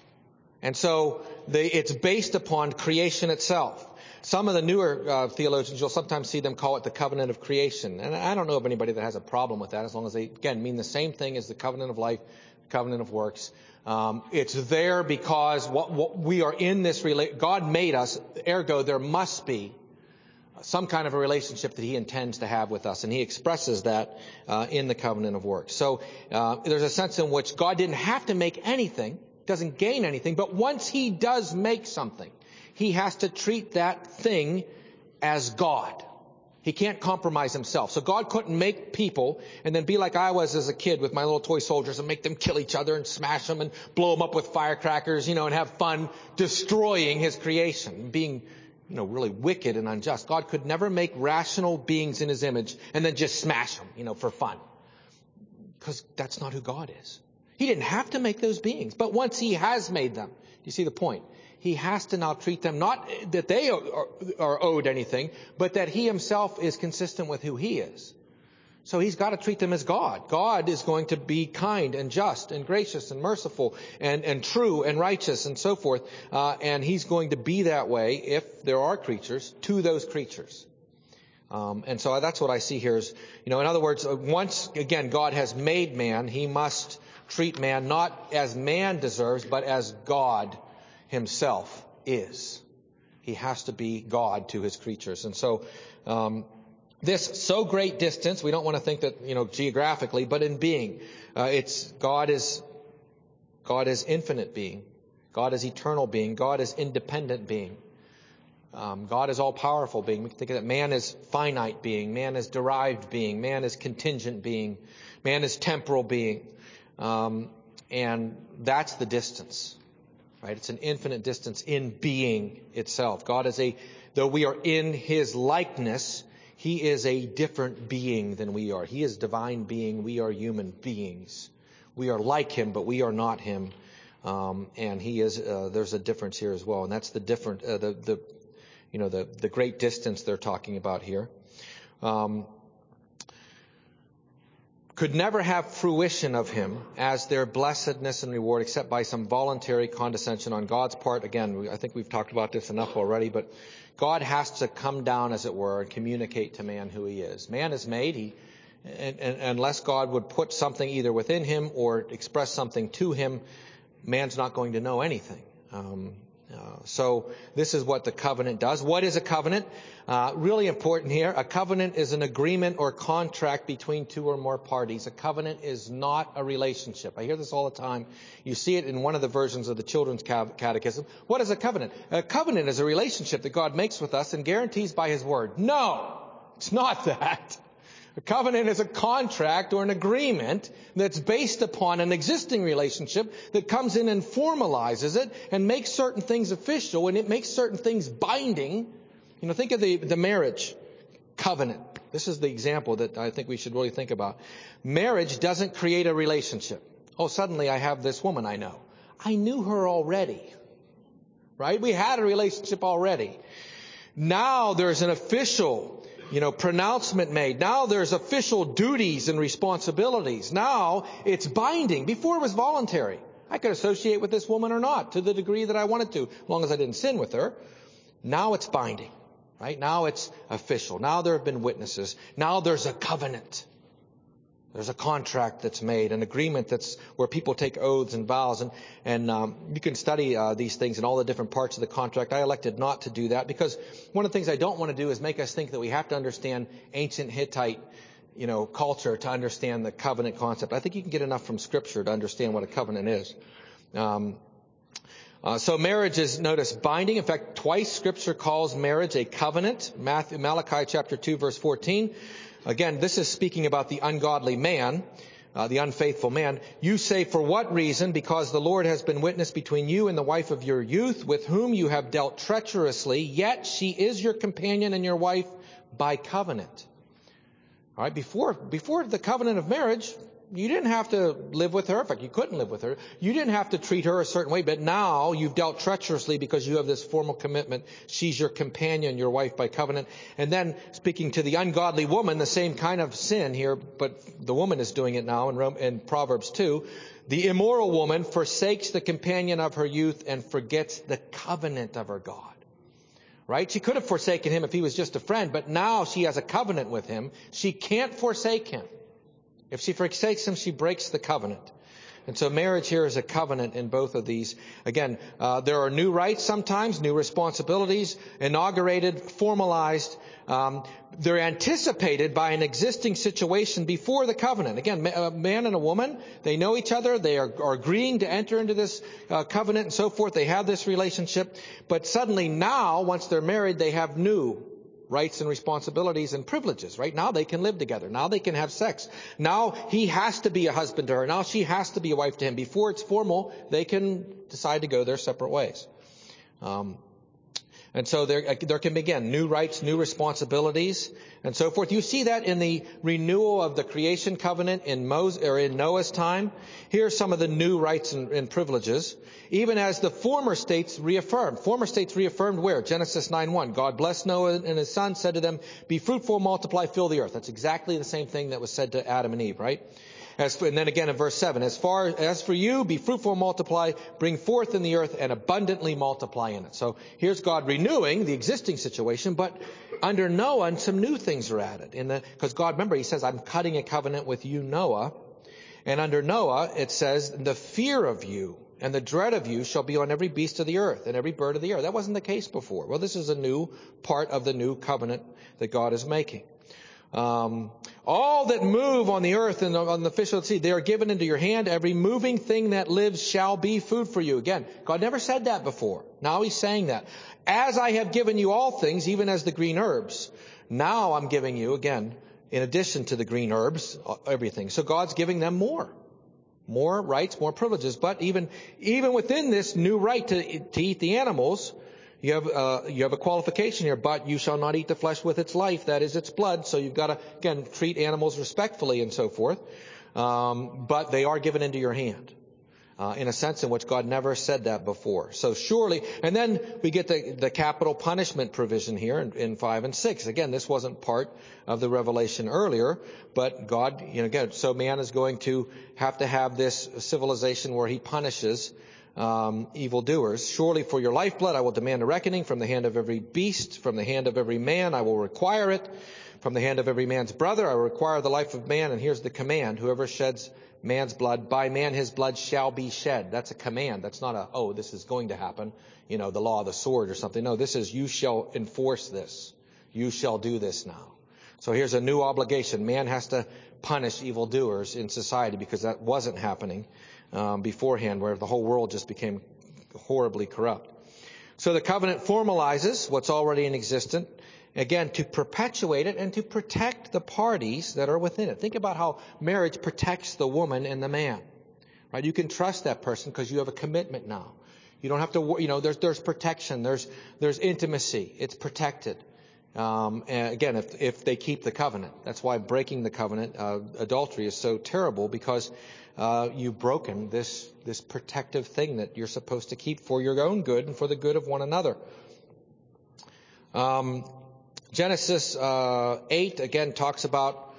And so they, it's based upon creation itself. Some of the newer uh, theologians, you'll sometimes see them call it the covenant of creation. And I don't know of anybody that has a problem with that, as long as they, again, mean the same thing as the covenant of life, covenant of works. Um, it's there because what, what we are in this, rela- God made us, ergo there must be some kind of a relationship that he intends to have with us. And he expresses that uh, in the covenant of works. So uh, there's a sense in which God didn't have to make anything, doesn't gain anything, but once he does make something, he has to treat that thing as God. He can't compromise himself. So God couldn't make people and then be like I was as a kid with my little toy soldiers and make them kill each other and smash them and blow them up with firecrackers, you know, and have fun destroying his creation, being, you know, really wicked and unjust. God could never make rational beings in his image and then just smash them, you know, for fun. Because that's not who God is. He didn't have to make those beings. But once he has made them, do you see the point? He has to now treat them, not that they are, are owed anything, but that he himself is consistent with who he is. So he's got to treat them as God. God is going to be kind and just and gracious and merciful and, and true and righteous and so forth. Uh, and he's going to be that way if there are creatures to those creatures. Um, and so that's what I see here is, you know, in other words, once again, God has made man, he must treat man not as man deserves, but as God himself is. He has to be God to his creatures. And so, um, this so great distance, we don't want to think that, you know, geographically, but in being, uh, it's God is, God is infinite being. God is eternal being. God is independent being. Um, God is all-powerful being. We can think of that. Man is finite being. Man is derived being. Man is contingent being. Man is temporal being. Um, and that's the distance, right? It's an infinite distance in being itself. God is a, though we are in his likeness, he is a different being than we are. He is divine being. We are human beings. We are like him, but we are not him. Um, and he is, uh, there's a difference here as well. And that's the different, uh, the, the, you know, the, the great distance they're talking about here. Um, could never have fruition of him as their blessedness and reward except by some voluntary condescension on God's part. Again, I think we've talked about this enough already, but God has to come down, as it were, and communicate to man who he is. Man is made, he, and, and, unless God would put something either within him or express something to him, man's not going to know anything. Um, uh, so this is what the covenant does. What is a covenant? Uh, really important here. A covenant is an agreement or contract between two or more parties. A covenant is not a relationship. I hear this all the time. You see it in one of the versions of the Children's Catechism. What is a covenant? A covenant is a relationship that God makes with us and guarantees by his word. No, it's not that. A covenant is a contract or an agreement that's based upon an existing relationship that comes in and formalizes it and makes certain things official, and it makes certain things binding. You know, think of the, the marriage covenant. This is the example that I think we should really think about. Marriage doesn't create a relationship. Oh, suddenly I have this woman I know. I knew her already. Right? We had a relationship already. Now there's an official, you know, pronouncement made. Now there's official duties and responsibilities. Now it's binding. Before it was voluntary. I could associate with this woman or not to the degree that I wanted to, as long as I didn't sin with her. Now it's binding. Right? Now it's official. Now there have been witnesses. Now there's a covenant. There's a contract that's made, an agreement that's where people take oaths and vows, and and um, you can study uh, these things in all the different parts of the contract. I elected not to do that because one of the things I don't want to do is make us think that we have to understand ancient Hittite, you know, culture to understand the covenant concept. I think you can get enough from Scripture to understand what a covenant is. Um, Uh, so marriage is, notice, binding. In fact, twice Scripture calls marriage a covenant. Matthew, Malachi chapter two, verse fourteen. Again, this is speaking about the ungodly man, uh, the unfaithful man. You say, for what reason? Because the Lord has been witness between you and the wife of your youth, with whom you have dealt treacherously, yet she is your companion and your wife by covenant. All right, before, before the covenant of marriage, you didn't have to live with her. In fact, you couldn't live with her. You didn't have to treat her a certain way. But now you've dealt treacherously because you have this formal commitment. She's your companion, your wife by covenant. And then speaking to the ungodly woman, the same kind of sin here, but the woman is doing it now in, Rome, in Proverbs two. The immoral woman forsakes the companion of her youth and forgets the covenant of her God. Right? She could have forsaken him if he was just a friend, but now she has a covenant with him. She can't forsake him. If she forsakes him, she breaks the covenant. And so marriage here is a covenant in both of these. Again, uh, there are new rights sometimes, new responsibilities, inaugurated, formalized. Um, they're anticipated by an existing situation before the covenant. Again, a man and a woman, they know each other. They are, are agreeing to enter into this uh, covenant and so forth. They have this relationship. But suddenly now, once they're married, they have new rights and responsibilities and privileges. Right now they can live together. Now they can have sex. Now he has to be a husband to her. Now she has to be a wife to him. Before it's formal, they can decide to go their separate ways. Um, and so there, there can be, again, new rights, new responsibilities, and so forth. You see that in the renewal of the creation covenant in Moses, or in Noah's time. Here are some of the new rights and, and privileges. Even as the former states reaffirmed. Former states reaffirmed where? Genesis nine one. God blessed Noah and his sons, said to them, be fruitful, multiply, fill the earth. That's exactly the same thing that was said to Adam and Eve, right? As for, and then again in verse seven, as far as for you, be fruitful, multiply, bring forth in the earth and abundantly multiply in it. So here's God renewing the existing situation, but under Noah, some new things are added. In the, because God, remember, he says, I'm cutting a covenant with you, Noah. And under Noah, it says, the fear of you and the dread of you shall be on every beast of the earth and every bird of the air. That wasn't the case before. Well, this is a new part of the new covenant that God is making. Um, all that move on the earth and on the fish of the sea, they are given into your hand. Every moving thing that lives shall be food for you. Again, God never said that before. Now he's saying that. As I have given you all things, even as the green herbs, now I'm giving you, again, in addition to the green herbs, everything. So God's giving them more. More rights, more privileges. But even, even within this new right to, to eat the animals, You have, uh, you have a qualification here, but you shall not eat the flesh with its life, that is its blood. So you've got to, again, treat animals respectfully and so forth. Um, but they are given into your hand. Uh, in a sense in which God never said that before. So surely, and then we get the, the capital punishment provision here in, in five and six. Again, this wasn't part of the revelation earlier, but God, you know, again, so man is going to have to have this civilization where he punishes um, evildoers. Surely for your lifeblood I will demand a reckoning. From the hand of every beast, from the hand of every man I will require it. From the hand of every man's brother I will require the life of man. And here's the command: whoever sheds man's blood, by man his blood shall be shed. That's a command. That's not a, oh, this is going to happen, you know, the law of the sword or something. No, this is, you shall enforce this. You shall do this now. So here's a new obligation. Man has to punish evildoers in society, because that wasn't happening um, beforehand, where the whole world just became horribly corrupt. So the covenant formalizes what's already in existence, again, to perpetuate it and to protect the parties that are within it. Think about how marriage protects the woman and the man, right? You can trust that person because you have a commitment now. You don't have to, you know, there's, there's protection. There's, there's intimacy. It's protected. Um, and again, if, if they keep the covenant. That's why breaking the covenant, uh, adultery is so terrible, because, uh, you've broken this, this protective thing that you're supposed to keep for your own good and for the good of one another. Um, Genesis uh, eight, again, talks about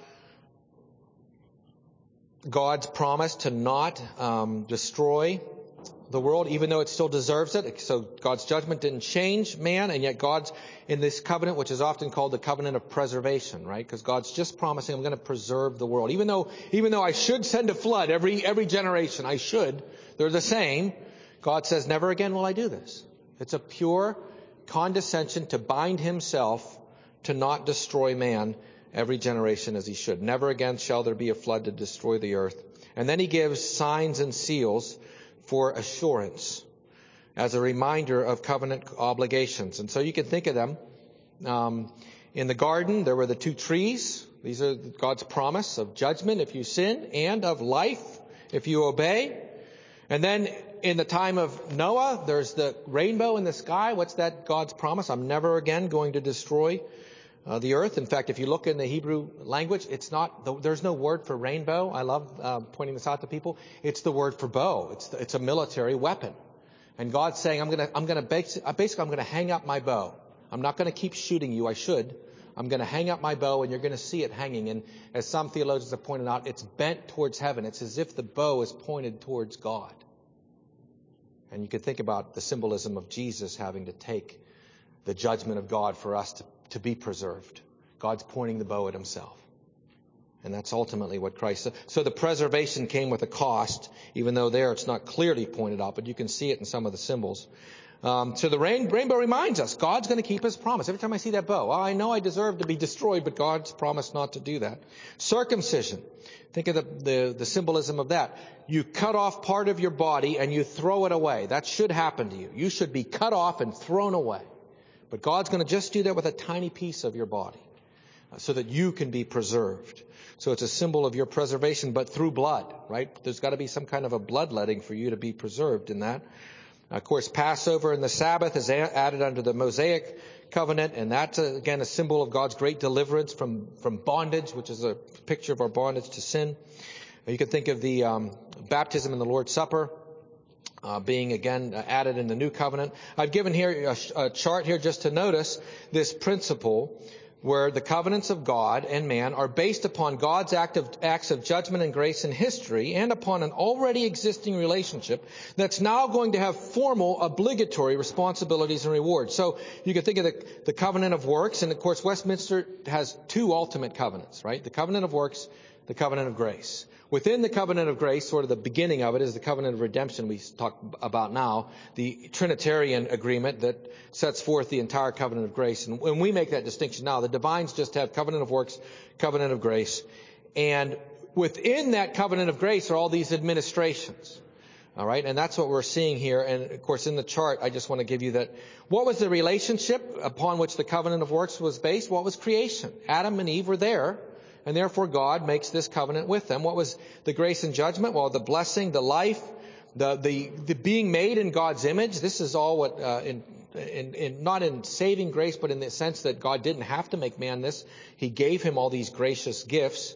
God's promise to not um, destroy the world, even though it still deserves it. So God's judgment didn't change man, and yet God's in this covenant, which is often called the covenant of preservation, right? Because God's just promising, I'm going to preserve the world. Even though, even though I should send a flood every every generation, I should. They're the same. God says, never again will I do this. It's a pure condescension to bind himself to not destroy man every generation as he should. Never again shall there be a flood to destroy the earth. And then he gives signs and seals for assurance, as a reminder of covenant obligations. And so you can think of them. Um, in the garden, there were the two trees. These are God's promise of judgment if you sin, and of life if you obey. And then in the time of Noah, there's the rainbow in the sky. What's that God's promise? I'm never again going to destroy Uh, the earth. In fact, if you look in the Hebrew language, it's not, there's no word for rainbow. I love uh, pointing this out to people. It's the word for bow. It's the, it's a military weapon. And God's saying, I'm gonna, I'm gonna basic, basically, I'm gonna hang up my bow. I'm not gonna keep shooting you. I should. I'm gonna hang up my bow, and you're gonna see it hanging. And as some theologians have pointed out, it's bent towards heaven. It's as if the bow is pointed towards God. And you can think about the symbolism of Jesus having to take the judgment of God for us to to be preserved. God's pointing the bow at himself. And that's ultimately what Christ said. So the preservation came with a cost, even though there it's not clearly pointed out, but you can see it in some of the symbols. Um, so the rain, rainbow reminds us, God's going to keep his promise. Every time I see that bow, well, I know I deserve to be destroyed, but God's promised not to do that. Circumcision. Think of the, the, the symbolism of that. You cut off part of your body and you throw it away. That should happen to you. You should be cut off and thrown away. But God's going to just do that with a tiny piece of your body, uh, so that you can be preserved. So it's a symbol of your preservation, but through blood, right? There's got to be some kind of a bloodletting for you to be preserved in that. Of course, Passover and the Sabbath is a- added under the Mosaic covenant, and that's, uh, again, a symbol of God's great deliverance from, from bondage, which is a picture of our bondage to sin. You can think of the um, baptism and the Lord's Supper, Uh, being again uh, added in the new covenant. I've given here a, a chart here just to notice this principle where the covenants of God and man are based upon God's act of, acts of judgment and grace in history, and upon an already existing relationship that's now going to have formal obligatory responsibilities and rewards. So you can think of the, the covenant of works, and of course Westminster has two ultimate covenants, right? The covenant of works, the covenant of grace. Within the covenant of grace, sort of the beginning of it, is the covenant of redemption we talk about now, the Trinitarian agreement that sets forth the entire covenant of grace. And when we make that distinction now, the divines just have covenant of works, covenant of grace. And within that covenant of grace are all these administrations. All right, and that's what we're seeing here. And of course, in the chart, I just want to give you that. What was the relationship upon which the covenant of works was based? What was creation? Adam and Eve were there. And therefore God makes this covenant with them. What was the grace and judgment? Well, the blessing, the life, the the, the being made in God's image. This is all what, uh, in, in, in not in saving grace, but in the sense that God didn't have to make man this. He gave him all these gracious gifts.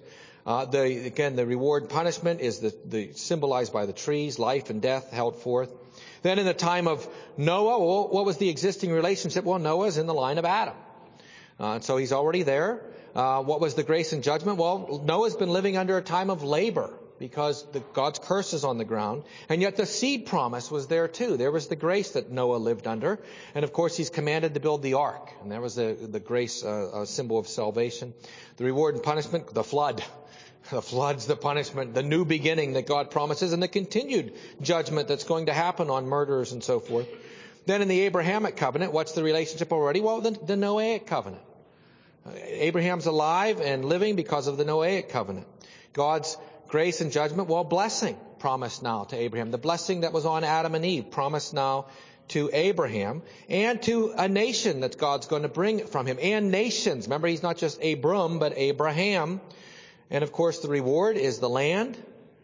Uh, the, again, the reward and punishment is the, the symbolized by the trees, life and death held forth. Then in the time of Noah, well, what was the existing relationship? Well, Noah's in the line of Adam. Uh, and so he's already there. Uh, what was the grace and judgment? Well, Noah's been living under a time of labor because the, God's curse is on the ground. And yet the seed promise was there too. There was the grace that Noah lived under. And of course, he's commanded to build the ark. And that was the, the grace, uh, a symbol of salvation. The reward and punishment, the flood. The flood's the punishment, the new beginning that God promises, and the continued judgment that's going to happen on murderers and so forth. Then in the Abrahamic covenant, what's the relationship already? Well, the, the Noahic covenant. Uh, Abraham's alive and living because of the Noahic covenant. God's grace and judgment, well, blessing promised now to Abraham. The blessing that was on Adam and Eve promised now to Abraham and to a nation that God's going to bring from him. And nations. Remember, he's not just Abram, but Abraham. And of course, the reward is the land,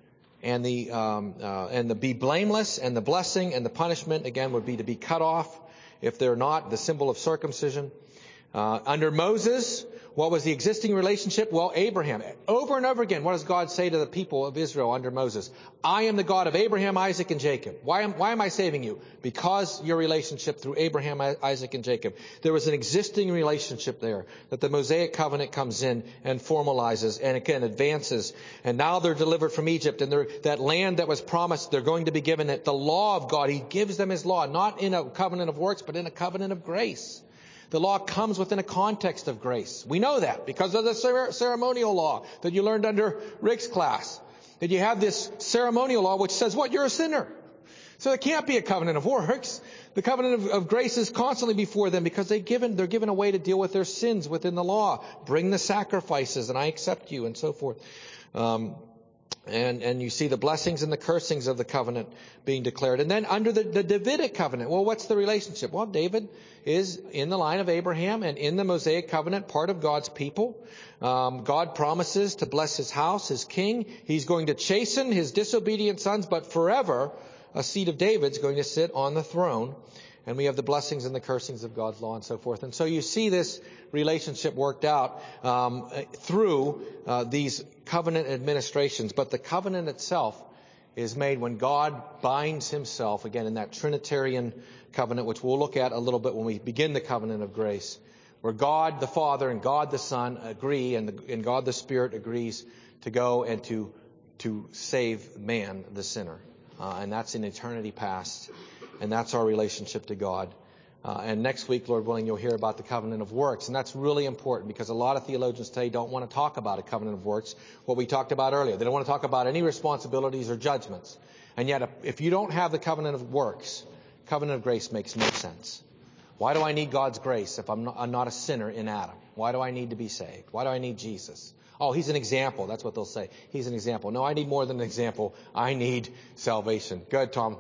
and the um, uh, and the be blameless, and the blessing, and the punishment again would be to be cut off if they're not, the symbol of circumcision. Uh, under Moses, what was the existing relationship? Well, Abraham. Over and over again, what does God say to the people of Israel under Moses? I am the God of Abraham, Isaac, and Jacob. Why am, why am I saving you? Because your relationship through Abraham, Isaac, and Jacob. There was an existing relationship there that the Mosaic covenant comes in and formalizes and again advances. And now they're delivered from Egypt, and that land that was promised, they're going to be given it. The law of God, he gives them his law, not in a covenant of works, but in a covenant of grace. The law comes within a context of grace. We know that because of the ceremonial law that you learned under Rick's class. That you have this ceremonial law which says, what? You're a sinner. So it can't be a covenant of works. The covenant of, of grace is constantly before them because they given, they're given a way to deal with their sins within the law. Bring the sacrifices and I accept you and so forth. Um, And, and you see the blessings and the cursings of the covenant being declared. And then under the, the Davidic covenant, well, what's the relationship? Well, David is in the line of Abraham and in the Mosaic covenant, part of God's people. Um, God promises to bless his house, his king. He's going to chasten his disobedient sons, but forever a seed of David's going to sit on the throne. And we have the blessings and the cursings of God's law and so forth. And so you see this relationship worked out um, through uh, these covenant administrations. But the covenant itself is made when God binds himself, again, in that Trinitarian covenant, which we'll look at a little bit when we begin the covenant of grace, where God the Father and God the Son agree, and, the, and God the Spirit agrees to go and to, to save man, the sinner. Uh, and that's in eternity past. And that's our relationship to God. Uh, and next week, Lord willing, you'll hear about the covenant of works. And that's really important because a lot of theologians today don't want to talk about a covenant of works, what we talked about earlier. They don't want to talk about any responsibilities or judgments. And yet, if you don't have the covenant of works, covenant of grace makes no sense. Why do I need God's grace if I'm not, I'm not a sinner in Adam? Why do I need to be saved? Why do I need Jesus? Oh, he's an example. That's what they'll say. He's an example. No, I need more than an example. I need salvation. Go ahead, Tom.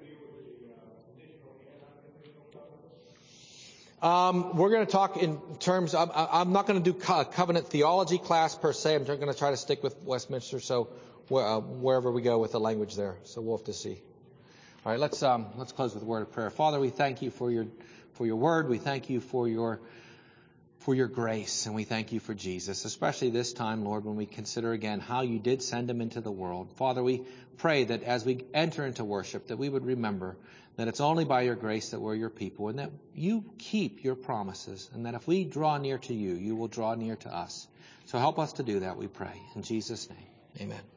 Um, we're going to talk in terms of, I'm not going to do co- covenant theology class per se. I'm going to try to stick with Westminster, so uh, wherever we go with the language there. So we'll have to see. All right, let's um, let's close with a word of prayer. Father, we thank you for your for your word. We thank you for your for your grace, and we thank you for Jesus, especially this time, Lord, when we consider again how you did send him into the world. Father, we pray that as we enter into worship, that we would remember that it's only by your grace that we're your people, and that you keep your promises, and that if we draw near to you, you will draw near to us. So help us to do that, we pray. In Jesus' name, amen.